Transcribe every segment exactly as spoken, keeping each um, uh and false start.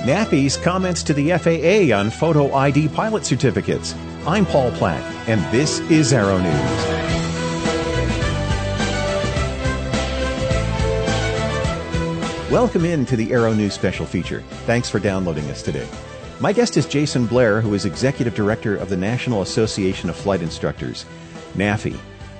NAFI's comments to the F A A on photo I D pilot certificates. I'm Paul Platt, and this is Aero News. Welcome in to the Aero News special feature. Thanks for downloading us today. My guest is Jason Blair, who is Executive Director of the National Association of Flight Instructors, NAFI.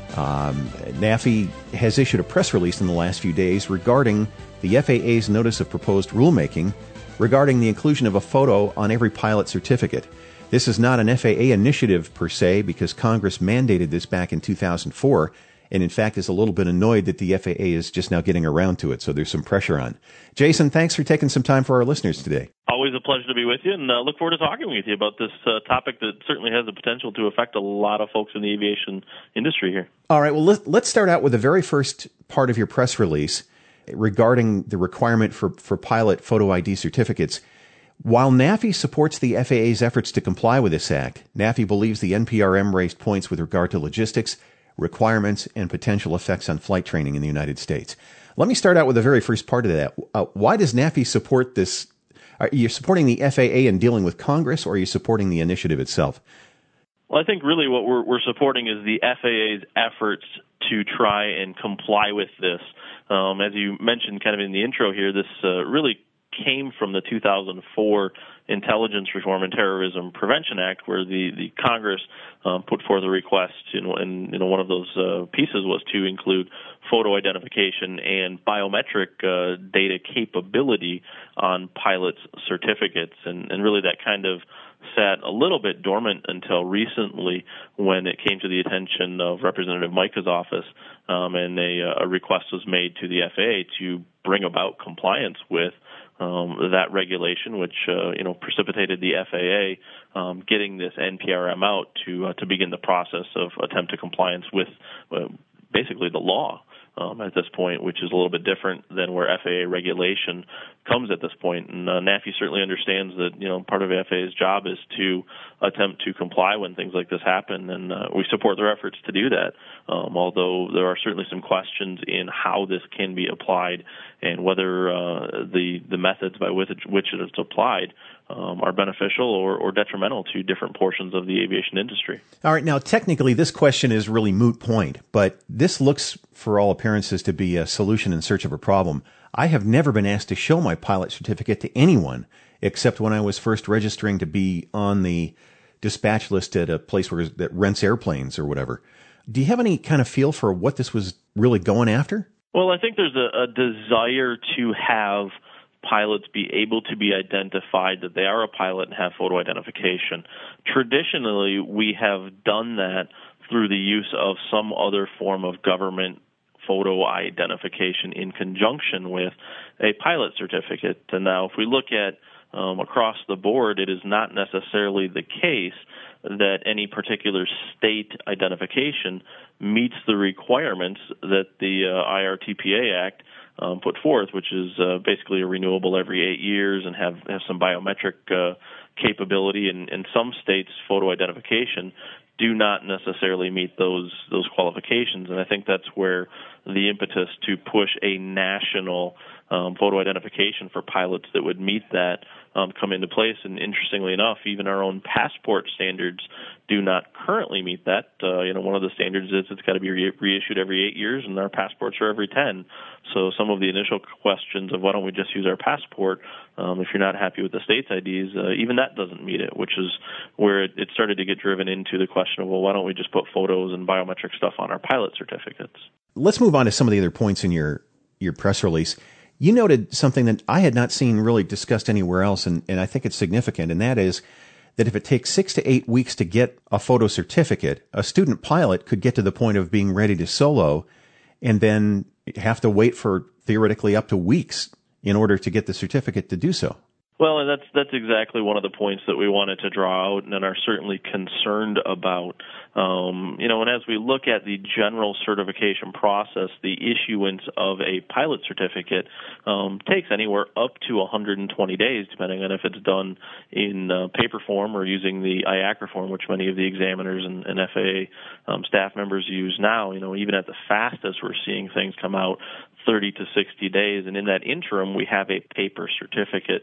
Um, NAFI has issued a press release in the last few days regarding the F A A's notice of proposed rulemaking regarding the inclusion of a photo on every pilot certificate. This is not an F A A initiative per se, because Congress mandated this back in two thousand four, and in fact is a little bit annoyed that the F A A is just now getting around to it, so there's some pressure on. Jason, thanks for taking some time for our listeners today. Always a pleasure to be with you, and uh, look forward to talking with you about this uh, topic that certainly has the potential to affect a lot of folks in the aviation industry here. All right, well, let, let's start out with the very first part of your press release regarding the requirement for, for pilot photo I D certificates. While NAFI supports the F A A's efforts to comply with this act, NAFI believes the N P R M raised points with regard to logistics, requirements, and potential effects on flight training in the United States. Let me start out with the very first part of that. Uh, why does NAFI support this? Are you supporting the F A A in dealing with Congress, or are you supporting the initiative itself? Well, I think really what we're, we're supporting is the F A A's efforts to try and comply with this. Um, as you mentioned kind of in the intro here, this uh, really came from the two thousand four Intelligence Reform and Terrorism Prevention Act, where the, the Congress um, put forth a request, you know, and you know, one of those uh, pieces was to include photo identification and biometric uh, data capability on pilots' certificates, and, and really that kind of sat a little bit dormant until recently when it came to the attention of Representative Mica's office, um, and a, a request was made to the F A A to bring about compliance with um, that regulation, which uh, you know precipitated the F A A um, getting this N P R M out to uh, to begin the process of attempt to compliance with uh, basically the law. Um, at this point, which is a little bit different than where F A A regulation comes at this point. And uh, NAFI certainly understands that, you know, part of F A A's job is to attempt to comply when things like this happen, and uh, we support their efforts to do that, um, although there are certainly some questions in how this can be applied and whether uh, the, the methods by which, which it is applied Um, are beneficial or, or detrimental to different portions of the aviation industry. All right. Now, technically, this question is really moot point, but this looks, for all appearances, to be a solution in search of a problem. I have never been asked to show my pilot certificate to anyone, except when I was first registering to be on the dispatch list at a place where that rents airplanes or whatever. Do you have any kind of feel for what this was really going after? Well, I think there's a, a desire to have pilots be able to be identified that they are a pilot and have photo identification. Traditionally, we have done that through the use of some other form of government photo identification in conjunction with a pilot certificate. And now, if we look at um, across the board, it is not necessarily the case that any particular state identification meets the requirements that the uh, I R T P A Act Um, put forth, which is uh, basically a renewable every eight years and have, have some biometric uh, capability. And in some states, photo identification do not necessarily meet those those qualifications. And I think that's where the impetus to push a national um, photo identification for pilots that would meet that um, come into place. And interestingly enough, even our own passport standards do not currently meet that. Uh, you know, one of the standards is it's got to be re- reissued every eight years, and our passports are every ten. So some of the initial questions of why don't we just use our passport um, if you're not happy with the state's I Ds, uh, even that doesn't meet it, which is where it, it started to get driven into the question of, well, why don't we just put photos and biometric stuff on our pilot certificates? Let's move on to some of the other points in your, your press release. You noted something that I had not seen really discussed anywhere else, and, and I think it's significant, and that is that if it takes six to eight weeks to get a photo certificate, a student pilot could get to the point of being ready to solo and then have to wait for theoretically up to weeks in order to get the certificate to do so. Well, and that's that's exactly one of the points that we wanted to draw out and are certainly concerned about. Um, you know, and as we look at the general certification process, the issuance of a pilot certificate um, takes anywhere up to one hundred twenty days, depending on if it's done in uh, paper form or using the I A C R A form, which many of the examiners and, and F A A um, staff members use now. You know, even at the fastest, we're seeing things come out thirty to sixty days, and in that interim, we have a paper certificate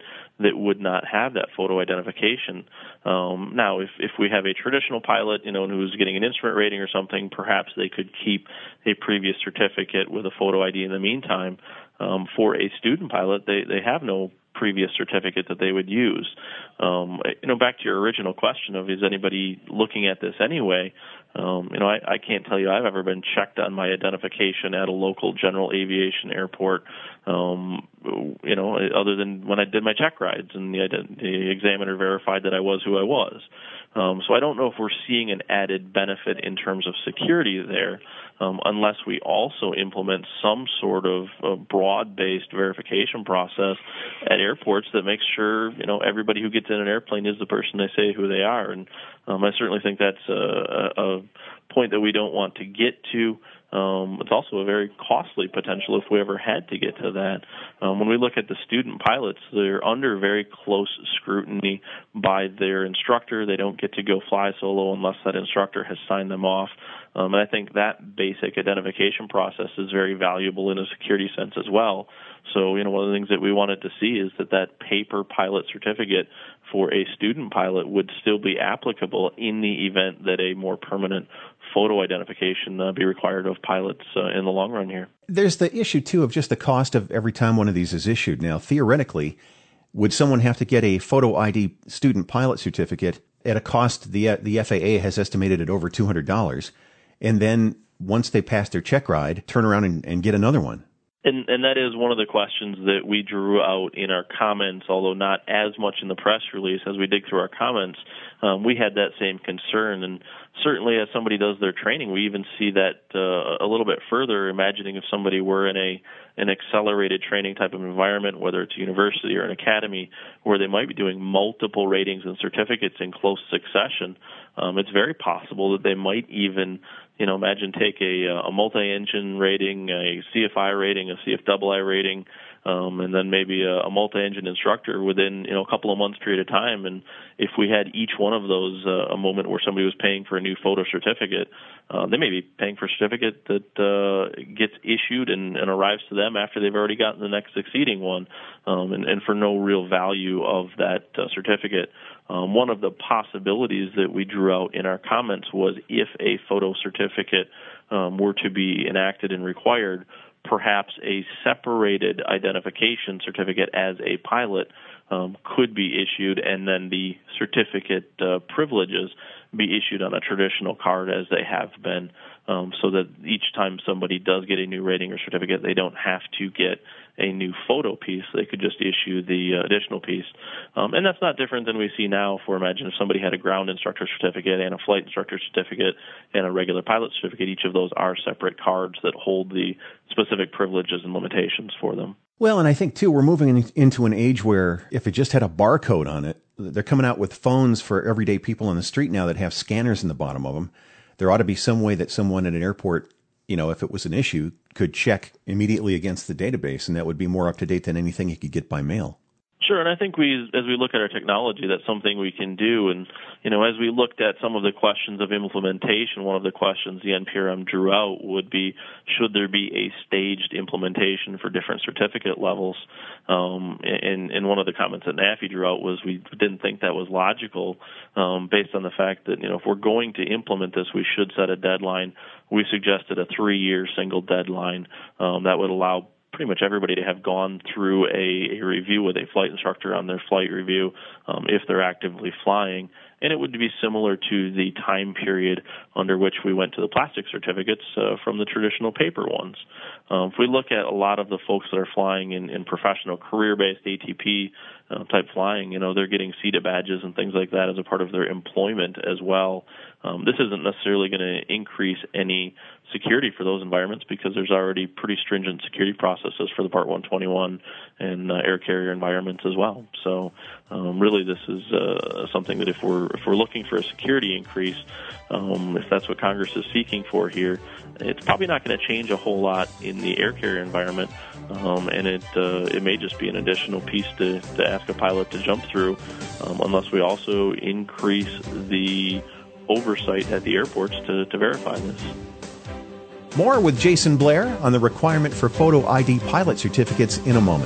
that would not have that photo identification. Um, now, if, if we have a traditional pilot, you know, who's getting an instrument rating or something, perhaps they could keep a previous certificate with a photo I D in the meantime. Um, for a student pilot, they, they have no previous certificate that they would use. Um, you know, back to your original question of is anybody looking at this anyway, um, you know, I, I can't tell you I've ever been checked on my identification at a local general aviation airport, um, you know, other than when I did my check rides and the, the examiner verified that I was who I was. Um, so I don't know if we're seeing an added benefit in terms of security there, um, unless we also implement some sort of uh, broad-based verification process at airports that makes sure, you know, everybody who gets in an airplane is the person they say who they are. And um, I certainly think that's a, a point that we don't want to get to. Um, it's also a very costly potential if we ever had to get to that. Um, when we look at the student pilots, they're under very close scrutiny by their instructor. They don't get to go fly solo unless that instructor has signed them off. Um, and I think that basic identification process is very valuable in a security sense as well. So, you know, one of the things that we wanted to see is that that paper pilot certificate for a student pilot would still be applicable in the event that a more permanent photo identification uh, be required of pilots uh, in the long run here. There's the issue, too, of just the cost of every time one of these is issued. Now, theoretically, would someone have to get a photo I D student pilot certificate at a cost the the F A A has estimated at over two hundred dollars, and then once they pass their check ride, turn around and, and get another one? And, and that is one of the questions that we drew out in our comments, although not as much in the press release. As we dig through our comments, um, we had that same concern. And certainly as somebody does their training, we even see that uh, a little bit further, imagining if somebody were in a an accelerated training type of environment, whether it's a university or an academy, where they might be doing multiple ratings and certificates in close succession. Um, it's very possible that they might even, you know, imagine take a, a multi-engine rating, a C F I rating, a C F I I rating, um, and then maybe a, a multi-engine instructor within, you know, a couple of months period of time. And if we had each one of those uh, a moment where somebody was paying for a new photo certificate, uh, they may be paying for a certificate that uh, gets issued and, and arrives to them after they've already gotten the next succeeding one, um, and, and for no real value of that uh, certificate. Um, one of the possibilities that we drew out in our comments was if a photo certificate um, were to be enacted and required, perhaps a separated identification certificate as a pilot um, could be issued, and then the certificate uh, privileges be issued on a traditional card as they have been, um, so that each time somebody does get a new rating or certificate, they don't have to get a new photo piece. They could just issue the uh, additional piece. Um, and that's not different than we see now for, imagine if somebody had a ground instructor certificate and a flight instructor certificate and a regular pilot certificate. Each of those are separate cards that hold the specific privileges and limitations for them. Well, and I think, too, we're moving in, into an age where if it just had a barcode on it, they're coming out with phones for everyday people on the street now that have scanners in the bottom of them. There ought to be some way that someone at an airport, you know, if it was an issue, could check immediately against the database, and that would be more up to date than anything you could get by mail. Sure, and I think we, as we look at our technology, that's something we can do. And, you know, as we looked at some of the questions of implementation, one of the questions the N P R M drew out would be, should there be a staged implementation for different certificate levels? Um, and, and one of the comments that NAFI drew out was we didn't think that was logical, um, based on the fact that, you know, if we're going to implement this, we should set a deadline. We suggested a three-year single deadline um, that would allow pretty much everybody to have gone through a, a review with a flight instructor on their flight review um, if they're actively flying. And it would be similar to the time period under which we went to the plastic certificates uh, from the traditional paper ones. Um, if we look at a lot of the folks that are flying in, in professional career-based A T P uh, type flying, you know, they're getting C I T A badges and things like that as a part of their employment as well. Um, this isn't necessarily going to increase any security for those environments because there's already pretty stringent security processes for the Part one twenty-one and uh, air carrier environments as well. So um, really this is uh, something that if we're if we're looking for a security increase, um, if that's what Congress is seeking for here, it's probably not going to change a whole lot in the air carrier environment, um, and it uh, it may just be an additional piece to, to ask a pilot to jump through, um, unless we also increase the oversight at the airports to, to verify this. More with Jason Blair on the requirement for photo I D pilot certificates in a moment.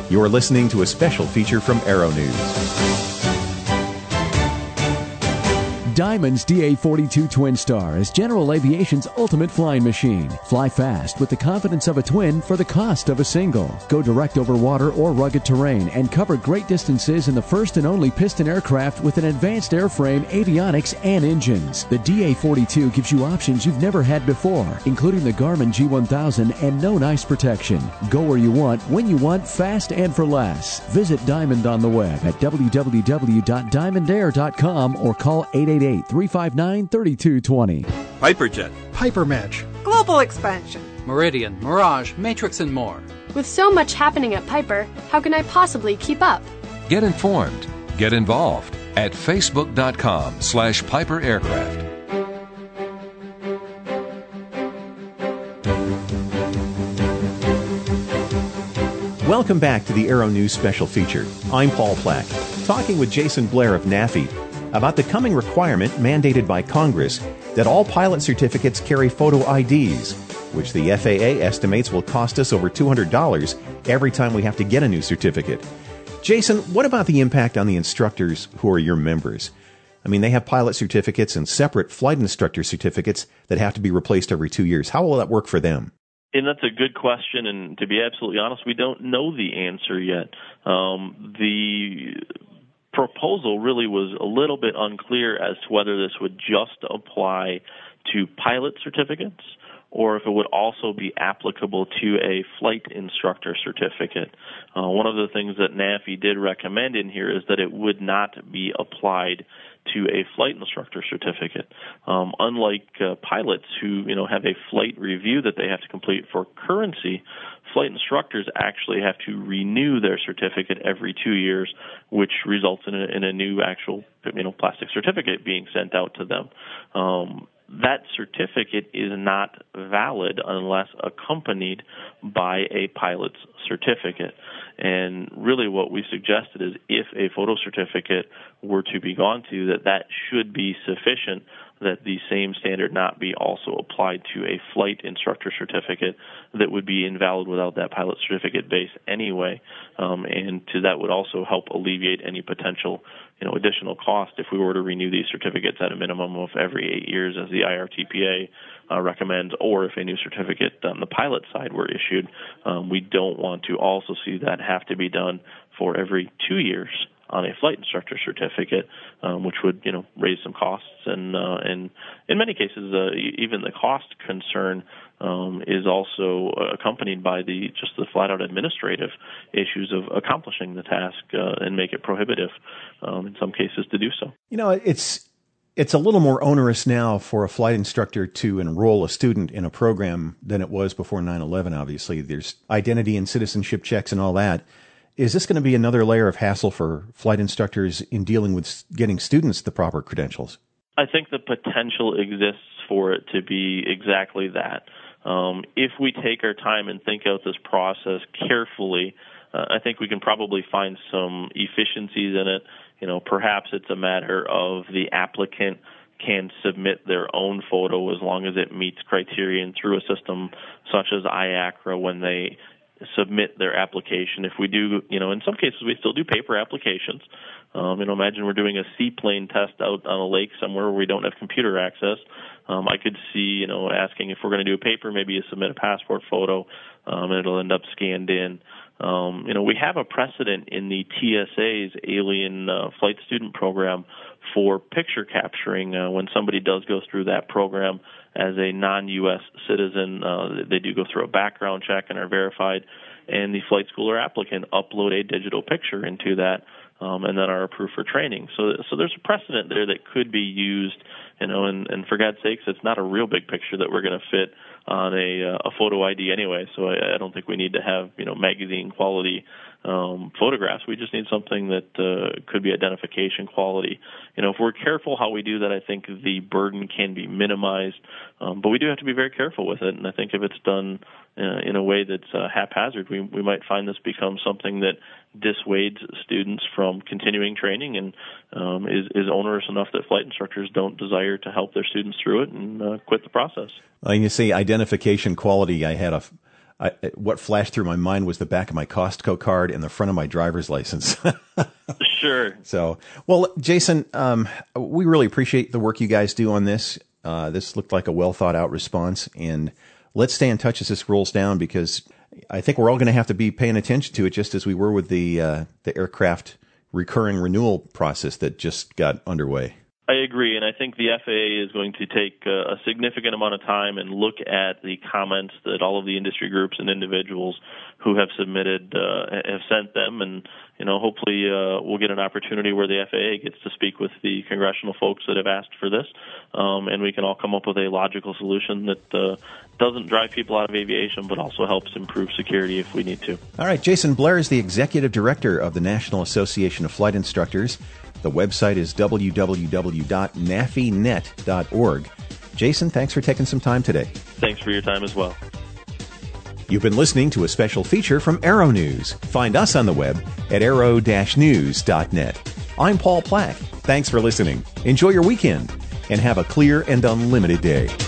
You're listening to a special feature from Aero News. Diamond's D A forty-two Twin Star is General Aviation's ultimate flying machine. Fly fast with the confidence of a twin for the cost of a single. Go direct over water or rugged terrain and cover great distances in the first and only piston aircraft with an advanced airframe, avionics, and engines. The D A forty-two gives you options you've never had before, including the Garmin G one thousand and no ice protection. Go where you want, when you want, fast and for less. Visit Diamond on the web at w w w dot diamond air dot com or call eight eight eight, three five nine, three two two zero. Piperjet, Piper Match, Global Expansion, Meridian, Mirage, Matrix, and more. With so much happening at Piper, how can I possibly keep up? Get informed. Get involved at facebook.com slash Piper Aircraft. Welcome back to the Aero News special feature. I'm Paul Plack, talking with Jason Blair of NAFI about the coming requirement mandated by Congress that all pilot certificates carry photo I Ds, which the F A A estimates will cost us over two hundred dollars every time we have to get a new certificate. Jason, what about the impact on the instructors who are your members? I mean, they have pilot certificates and separate flight instructor certificates that have to be replaced every two years. How will that work for them? And that's a good question, and to be absolutely honest, we don't know the answer yet. Um, the proposal really was a little bit unclear as to whether this would just apply to pilot certificates or if it would also be applicable to a flight instructor certificate. Uh, one of the things that NAFI did recommend in here is that it would not be applied to a flight instructor certificate. Um, unlike uh, pilots who, you know, have a flight review that they have to complete for currency, flight instructors actually have to renew their certificate every two years, which results in a, in a new actual, you know, plastic certificate being sent out to them. Um, that certificate is not valid unless accompanied by a pilot's certificate. And really what we suggested is if a photo certificate were to be gone to, that that should be sufficient, that the same standard not be also applied to a flight instructor certificate that would be invalid without that pilot certificate base anyway. Um, and to that would also help alleviate any potential, you know, additional cost if we were to renew these certificates at a minimum of every eight years as the I R T P A uh, recommends, or if a new certificate on the pilot side were issued. Um, we don't want to also see that have to be done for every two years on a flight instructor certificate, um, which would, you know, raise some costs, and uh, and in many cases, uh, even the cost concern um, is also accompanied by the just the flat-out administrative issues of accomplishing the task uh, and make it prohibitive um, in some cases to do so. You know, it's it's a little more onerous now for a flight instructor to enroll a student in a program than it was before nine eleven. Obviously, there's identity and citizenship checks and all that. Is this going to be another layer of hassle for flight instructors in dealing with getting students the proper credentials? I think the potential exists for it to be exactly that. Um, if we take our time and think out this process carefully, uh, I think we can probably find some efficiencies in it. You know, perhaps it's a matter of the applicant can submit their own photo as long as it meets criterion through a system such as I A C R A when they submit their application. If we do, you know, in some cases we still do paper applications. Um, you know, imagine we're doing a seaplane test out on a lake somewhere where we don't have computer access. Um, I could see, you know, asking if we're going to do a paper, maybe you submit a passport photo, um, and it'll end up scanned in. Um, you know, we have a precedent in the T S A's Alien uh, Flight Student Program for picture capturing. Uh, when somebody does go through that program as a non-U S citizen, uh, they do go through a background check and are verified, and the flight school or applicant upload a digital picture into that, um, and then are approved for training. So, so there's a precedent there that could be used, you know, and, and for God's sakes, it's not a real big picture that we're going to fit on a, a photo I D anyway, so I, I don't think we need to have, you know, magazine quality um, photographs. We just need something that uh, could be identification quality. You know, if we're careful how we do that, I think the burden can be minimized, um, but we do have to be very careful with it, and I think if it's done uh, in a way that's uh, haphazard, we, we might find this becomes something that dissuades students from continuing training and um, is, is onerous enough that flight instructors don't desire to help their students through it and uh, quit the process. Well, you see, identification quality, I had a, I, what flashed through my mind was the back of my Costco card and the front of my driver's license. Sure. So, well, Jason, um, we really appreciate the work you guys do on this. Uh, this looked like a well thought out response, and let's stay in touch as this rolls down, because I think we're all going to have to be paying attention to it, just as we were with the uh, the aircraft recurring renewal process that just got underway. I agree, and I think the F A A is going to take uh, a significant amount of time and look at the comments that all of the industry groups and individuals who have submitted uh, have sent them, and you know, hopefully uh, we'll get an opportunity where the F A A gets to speak with the congressional folks that have asked for this, um, and we can all come up with a logical solution that uh, doesn't drive people out of aviation, but also helps improve security if we need to. All right, Jason Blair is the Executive Director of the National Association of Flight Instructors. The website is w w w dot nafinet dot org. Jason, thanks for taking some time today. Thanks for your time as well. You've been listening to a special feature from Aero News. Find us on the web at aero dash news dot net. I'm Paul Plack. Thanks for listening. Enjoy your weekend and have a clear and unlimited day.